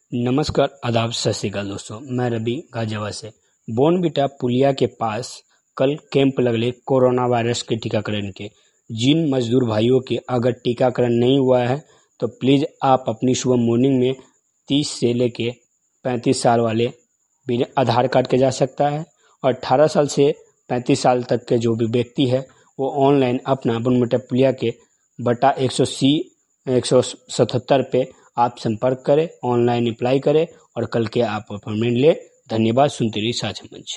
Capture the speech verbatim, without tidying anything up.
नमस्कार, आदाब, सत श्री अकाल दोस्तों। मैं रवि गाजियाबाद से। बोर्नविटा पुलिया के पास कल कैंप लगले कोरोना वायरस के टीकाकरण के। जिन मजदूर भाइयों के अगर टीकाकरण नहीं हुआ है तो प्लीज़ आप अपनी सुबह मॉर्निंग में तीस से लेके पैंतीस साल वाले बिना आधार कार्ड के जा सकता है और अठारह साल से पैंतीस साल तक के जो भी व्यक्ति है वो ऑनलाइन अपना बोर्नविटा पुलिया के बटा एक सौ सी एक सौ सतहत्तर पे आप संपर्क करें, ऑनलाइन अप्लाई करें और कल के आप अपॉइंटमेंट लें। धन्यवाद। सुनते रहिए साझा मंच।